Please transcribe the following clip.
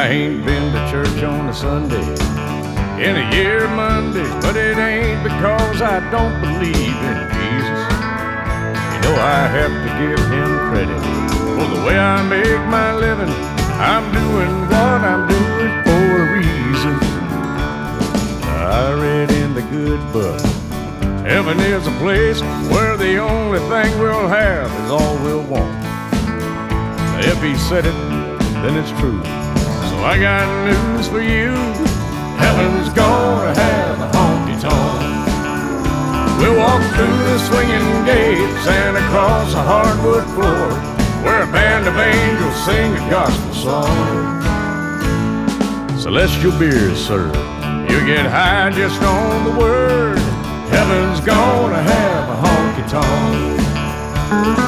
I ain't been to church on a Sunday in a year of Mondays, but it ain't because I don't believe in Jesus. You know I have to give him credit for the way I make my living. I'm doing what I'm doing for a reason. I read in the good book, heaven is a place where the only thing we'll have is all we'll want. If he said it, then it's true. So I got news for you. Heaven's gonna have a honky-tonk. We'll walk through the swinging gates and across a hardwood floor where a band of angels sing a gospel song. Celestial beers served. You get high just on the word. Heaven's gonna have a honky-tonk.